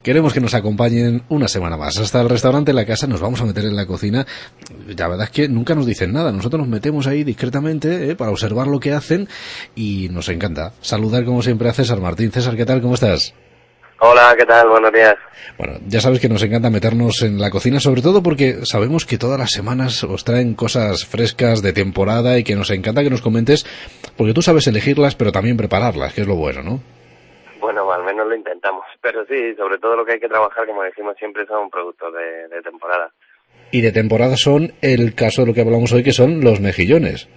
Queremos que nos acompañen una semana más. Hasta el restaurante La Casa nos vamos a meter en la cocina. La verdad es que nunca nos dicen nada. Nosotros nos metemos ahí discretamente para observar lo que hacen y nos encanta saludar como siempre a César Martín. César, ¿qué tal? ¿Cómo estás? Hola, ¿qué tal? Buenos días. Bueno, ya sabes que nos encanta meternos en la cocina, sobre todo porque sabemos que todas las semanas os traen cosas frescas de temporada y que nos encanta que nos comentes, porque tú sabes elegirlas, pero también prepararlas, que es lo bueno, ¿no? Bueno, al menos lo intentamos. Pero sí, sobre todo lo que hay que trabajar, como decimos siempre, son productos de temporada. Y de temporada son el caso de lo que hablamos hoy, que son los mejillones.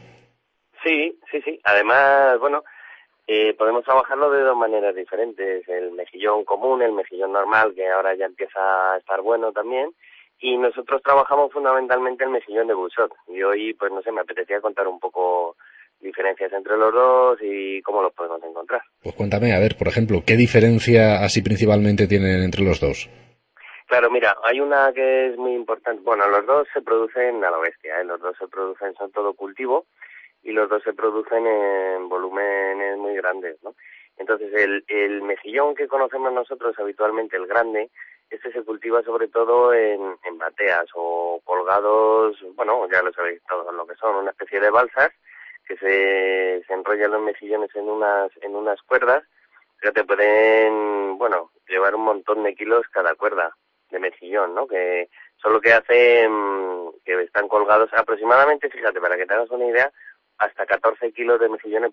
Sí. Además, bueno, podemos trabajarlo de dos maneras diferentes. El mejillón común, el mejillón normal, que ahora ya empieza a estar bueno también. Y nosotros trabajamos fundamentalmente el mejillón de Busot. Y hoy, pues no sé, me apetecía contar un poco diferencias entre los dos y cómo los podemos encontrar. Pues cuéntame, a ver, por ejemplo, ¿qué diferencia así principalmente tienen entre los dos? Claro, mira, hay una que es muy importante. Bueno, los dos se producen a la bestia, ¿eh? Los dos se producen, son todo cultivo y los dos se producen en volúmenes muy grandes, ¿no? Entonces, el mejillón que conocemos nosotros habitualmente, el grande, este se cultiva sobre todo en bateas o colgados, bueno, ya lo sabéis todos lo que son, una especie de balsas que se enrollan los mejillones en unas cuerdas que te pueden, bueno, llevar un montón de kilos cada cuerda de mejillón, ¿no? Que son lo que hacen, que están colgados aproximadamente, fíjate, para que te hagas una idea, hasta 14 kilos de mejillones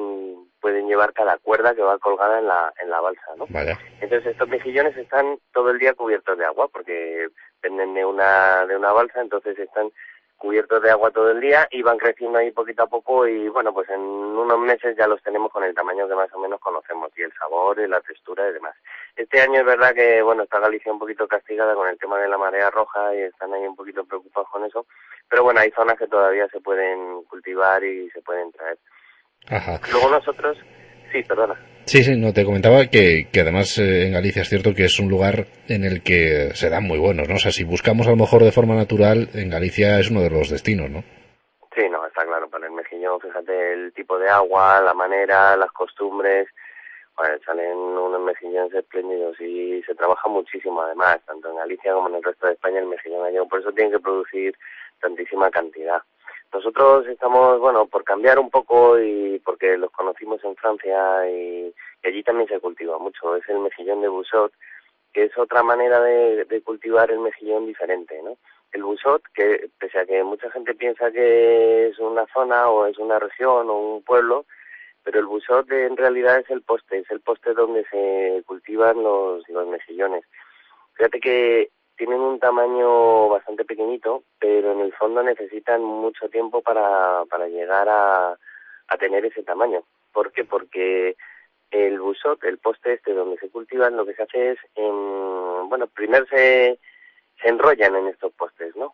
pueden llevar cada cuerda que va colgada en la balsa, ¿no? Vaya. Entonces estos mejillones están todo el día cubiertos de agua, porque dependen de una balsa, entonces están cubiertos de agua todo el día y van creciendo ahí poquito a poco y bueno, pues en unos meses ya los tenemos con el tamaño que más o menos conocemos y el sabor y la textura y demás. Este año es verdad que, bueno, está Galicia un poquito castigada con el tema de la marea roja y están ahí un poquito preocupados con eso, pero bueno, hay zonas que todavía se pueden cultivar y se pueden traer. Ajá. Luego nosotros, sí, perdona. Sí, no, te comentaba que además en Galicia es cierto que es un lugar en el que se dan muy buenos, ¿no? O sea, si buscamos a lo mejor de forma natural, en Galicia es uno de los destinos, ¿no? Sí, no, está claro, para el mejillón, fíjate el tipo de agua, la manera, las costumbres, bueno, salen unos mejillones espléndidos y se trabaja muchísimo además, tanto en Galicia como en el resto de España el mejillón gallego, por eso tienen que producir tantísima cantidad. Nosotros estamos, bueno, por cambiar un poco y porque los conocimos en Francia y allí también se cultiva mucho, es el mejillón de Busot, que es otra manera de cultivar el mejillón diferente, ¿no? El Busot, que pese a que mucha gente piensa que es una zona o es una región o un pueblo, pero el Busot en realidad es el poste donde se cultivan los mejillones. Fíjate que tienen un tamaño bastante pequeñito, pero en el fondo necesitan mucho tiempo para llegar a tener ese tamaño. ¿Por qué? Porque el Busot, el poste donde se cultivan, lo que se hace es, bueno, primero se enrollan en estos postes, ¿no?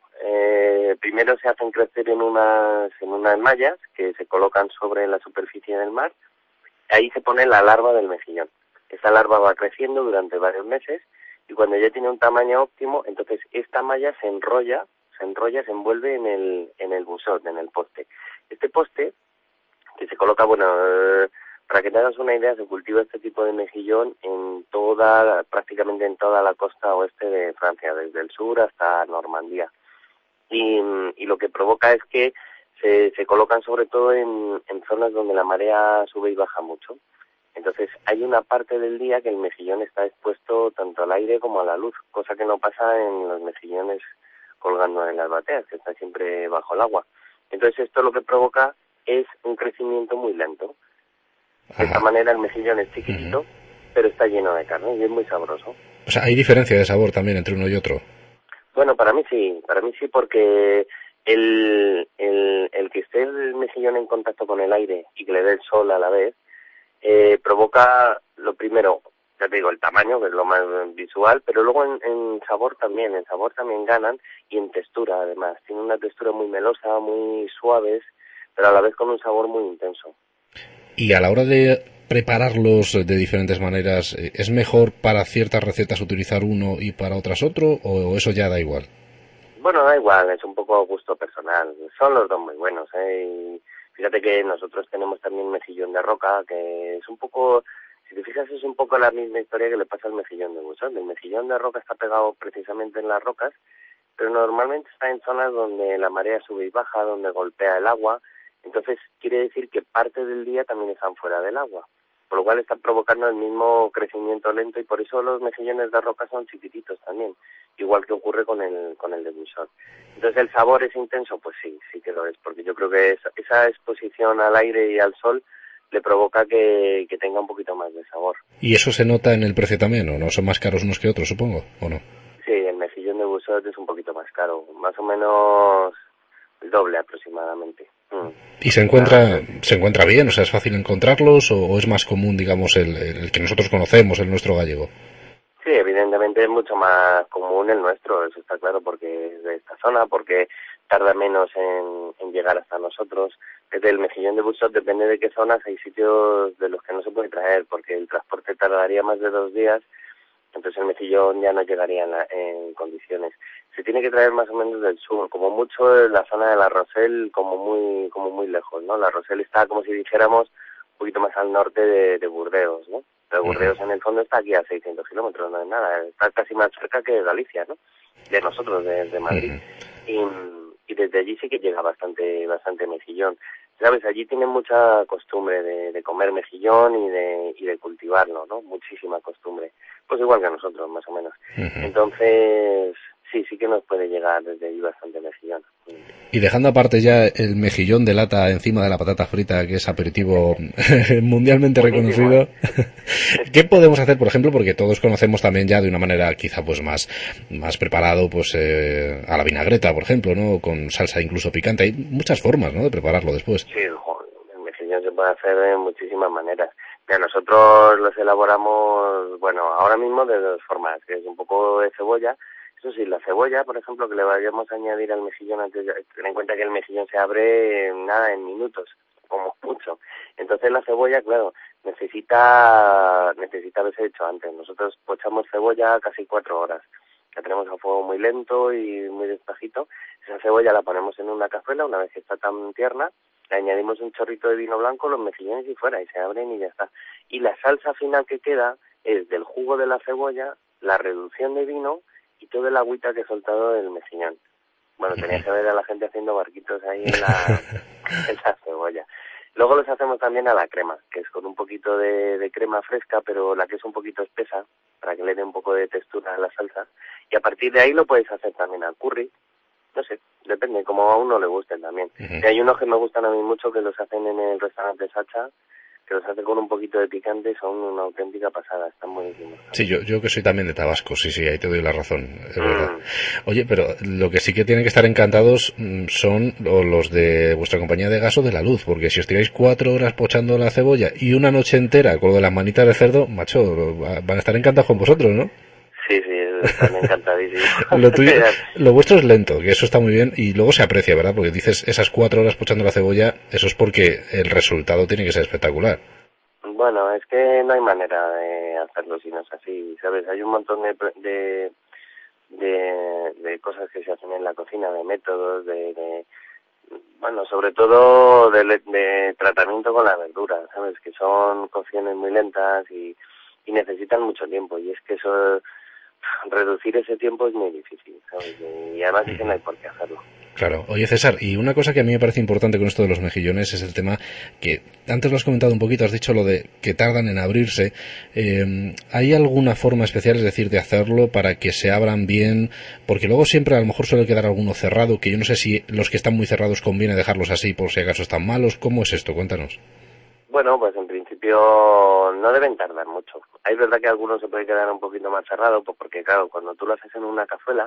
Primero se hacen crecer en unas mallas que se colocan sobre la superficie del mar. Ahí se pone la larva del mejillón. Esa larva va creciendo durante varios meses y cuando ya tiene un tamaño óptimo, entonces esta malla se enrolla, se envuelve en el Busot, en el poste. Este poste, que se coloca, bueno, para que te hagas una idea, se cultiva este tipo de mejillón prácticamente en toda la costa oeste de Francia, desde el sur hasta Normandía. Y lo que provoca es que se colocan sobre todo en zonas donde la marea sube y baja mucho. Entonces hay una parte del día que el mejillón está expuesto tanto al aire como a la luz, cosa que no pasa en los mejillones colgando en las bateas, que está siempre bajo el agua. Entonces esto lo que provoca es un crecimiento muy lento. De esta manera el mejillón es chiquitito, pero está lleno de carne y es muy sabroso. O sea, ¿hay diferencia de sabor también entre uno y otro? Bueno, para mí sí porque el que esté el mejillón en contacto con el aire y que le dé el sol a la vez, provoca, lo primero, ya te digo, el tamaño, que es lo más visual, pero luego en sabor también ganan y en textura además. Tiene una textura muy melosa, muy suaves, pero a la vez con un sabor muy intenso. Y a la hora de prepararlos de diferentes maneras, ¿es mejor para ciertas recetas utilizar uno y para otras otro, o eso ya da igual? Bueno, da igual, es un poco a gusto personal. Son los dos muy buenos, ¿eh? Y fíjate que nosotros tenemos también mejillón de roca, que es un poco, Si te fijas, es un poco la misma historia que le pasa al mejillón de buzón. El mejillón de roca está pegado precisamente en las rocas, pero normalmente está en zonas donde la marea sube y baja, donde golpea el agua. Entonces quiere decir que parte del día también están fuera del agua, por lo cual están provocando el mismo crecimiento lento, y por eso los mejillones de roca son chiquititos también, igual que ocurre con el de buzón. Entonces, ¿el sabor es intenso? Pues sí, sí que lo es, porque yo creo que esa exposición al aire y al sol le provoca que tenga un poquito más de sabor. ¿Y eso se nota en el precio también, o no? ¿Son más caros unos que otros, supongo, o no? Sí, el mejillón de buzón es un poquito más caro, más o menos el doble aproximadamente. ¿Y se encuentra bien? O sea, ¿es fácil encontrarlos o es más común, digamos, el que nosotros conocemos, el nuestro gallego? Sí, evidentemente es mucho más común el nuestro, eso está claro, porque es de esta zona, porque tarda menos en llegar hasta nosotros. Desde el mejillón de buzón depende de qué zonas, hay sitios de los que no se puede traer, porque el transporte tardaría más de 2 días, entonces el mejillón ya no llegaría en condiciones. Se tiene que traer más o menos del sur, como mucho en la zona de La Roselle, como muy lejos, ¿no? La Roselle está, como si dijéramos, un poquito más al norte de Burdeos, ¿no? Pero Burdeos en el fondo está aquí a 600 kilómetros, no es nada, está casi más cerca que Galicia, ¿no? De nosotros, de Madrid. Y desde allí sí que llega bastante mejillón. ¿Sabes? Allí tienen mucha costumbre de comer mejillón y de cultivarlo, ¿no? Muchísima costumbre. Pues igual que nosotros, más o menos. Entonces, sí que nos puede llegar desde allí bastante mejillón. Y dejando aparte ya el mejillón de lata encima de la patata frita, que es aperitivo mundialmente reconocido, ¿qué podemos hacer, por ejemplo? Porque todos conocemos también ya de una manera quizá pues más preparado, pues a la vinagreta, por ejemplo, ¿no? Con salsa incluso picante. Hay muchas formas, ¿no?, de prepararlo después. Sí, el mejillón se puede hacer de muchísimas maneras. Mira, nosotros los elaboramos, bueno, ahora mismo de 2 formas, que es un poco de cebolla. Eso sí, la cebolla, por ejemplo, que le vayamos a añadir al mejillón, antes ten en cuenta que el mejillón se abre en minutos, como mucho. Entonces la cebolla, claro, necesita haberse hecho antes. Nosotros pochamos cebolla casi 4 horas. La tenemos a fuego muy lento y muy despacito. Esa cebolla la ponemos en una cazuela, una vez que está tan tierna, le añadimos un chorrito de vino blanco, los mejillones y fuera, y se abren y ya está. Y la salsa final que queda es del jugo de la cebolla, la reducción de vino y todo el agüita que he soltado del mejillón. Bueno, tenía que ver a la gente haciendo barquitos ahí en la cebolla. Luego los hacemos también a la crema, que es con un poquito de crema fresca, pero la que es un poquito espesa, para que le dé un poco de textura a la salsa. Y a partir de ahí lo puedes hacer también al curry. No sé, depende, como a uno le gusten también. Y hay unos que me gustan a mí mucho, que los hacen en el restaurante Sacha, que los hace con un poquito de picante y son una auténtica pasada, están buenísimos. Sí, yo que soy también de Tabasco, sí, ahí te doy la razón, es verdad. Oye, pero lo que sí que tienen que estar encantados son los de vuestra compañía de gas o de la luz, porque si os tiráis 4 horas pochando la cebolla y una noche entera con lo de las manitas de cerdo, macho, van a estar encantados con vosotros, ¿no? Sí, están encantadísimos. Lo vuestro es lento, que eso está muy bien, y luego se aprecia, ¿verdad? Porque dices esas 4 horas pochando la cebolla, eso es porque el resultado tiene que ser espectacular. Bueno, es que no hay manera de hacerlo si no es así, ¿sabes? Hay un montón de cosas que se hacen en la cocina, de métodos, bueno, sobre todo de tratamiento con la verdura, ¿sabes? Que son cocciones muy lentas y necesitan mucho tiempo, y es que eso, reducir ese tiempo es muy difícil, ¿sabes? Y además es que no hay por qué hacerlo. Claro. Oye, César, y una cosa que a mí me parece importante con esto de los mejillones es el tema que antes lo has comentado un poquito, has dicho lo de que tardan en abrirse. ¿Hay alguna forma especial, es decir, de hacerlo para que se abran bien? Porque luego siempre a lo mejor suele quedar alguno cerrado, que yo no sé si los que están muy cerrados conviene dejarlos así por si acaso están malos. ¿Cómo es esto? Cuéntanos. Bueno, pues en principio no deben tardar mucho. Es verdad que algunos se puede quedar un poquito más cerrado, pues porque claro, cuando tú lo haces en una cazuela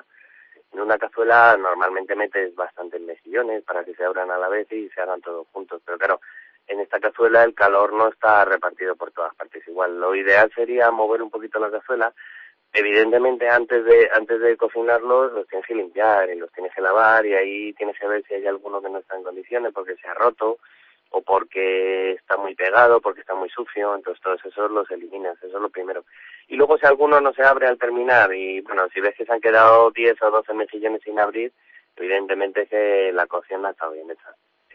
normalmente metes bastantes mejillones para que se abran a la vez y se hagan todos juntos. Pero claro, en esta cazuela el calor no está repartido por todas partes igual. Lo ideal sería mover un poquito la cazuela. Evidentemente antes de cocinarlos los tienes que limpiar y los tienes que lavar, y ahí tienes que ver si hay alguno que no está en condiciones porque se ha roto o porque está muy pegado, porque está muy sucio. Entonces todos esos los eliminas, eso es lo primero. Y luego si alguno no se abre al terminar, y bueno, si ves que se han quedado 10 o 12 mejillones sin abrir, evidentemente que la cocción no ha estado bien hecha.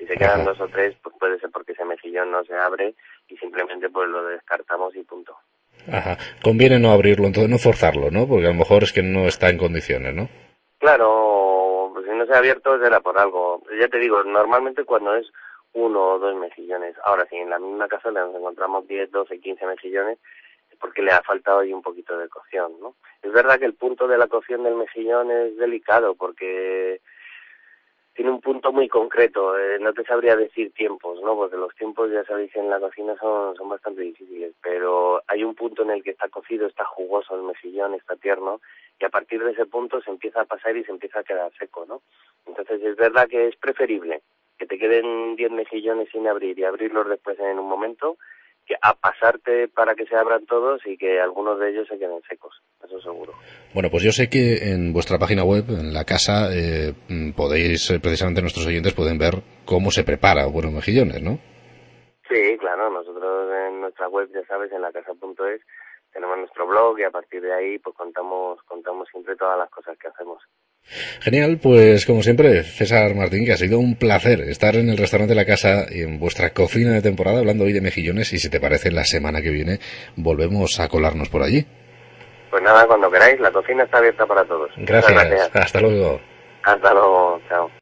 Si se quedan Ajá. 2 o 3, pues puede ser porque ese mejillón no se abre y simplemente pues lo descartamos y punto. Ajá. Conviene no abrirlo, entonces no forzarlo, ¿no? Porque a lo mejor es que no está en condiciones, ¿no? Claro, pues si no se ha abierto será por algo. Ya te digo, normalmente cuando es 1 o 2 mejillones. Ahora, si en la misma cazuela nos encontramos 10, 12, 15 mejillones, es porque le ha faltado ahí un poquito de cocción, ¿no? Es verdad que el punto de la cocción del mejillón es delicado porque tiene un punto muy concreto, no te sabría decir tiempos, ¿no? Porque los tiempos, ya sabéis, en la cocina son bastante difíciles, pero hay un punto en el que está cocido, está jugoso el mejillón, está tierno, y a partir de ese punto se empieza a pasar y se empieza a quedar seco, ¿no? Entonces es verdad que es preferible que te queden 10 mejillones sin abrir y abrirlos después en un momento, que a pasarte para que se abran todos y que algunos de ellos se queden secos, eso seguro. Bueno, pues yo sé que en vuestra página web, en la casa, podéis, precisamente nuestros oyentes pueden ver cómo se prepara buenos mejillones, ¿no? Sí, claro, nosotros en nuestra web, ya sabes, en lacasa.es, tenemos nuestro blog y a partir de ahí pues contamos siempre todas las cosas que hacemos. Genial, pues como siempre, César Martín, que ha sido un placer estar en el restaurante La Casa y en vuestra cocina de temporada hablando hoy de mejillones y si te parece la semana que viene volvemos a colarnos por allí. Pues nada, cuando queráis, la cocina está abierta para todos. Gracias. Muchas gracias. Hasta luego. Hasta luego, chao.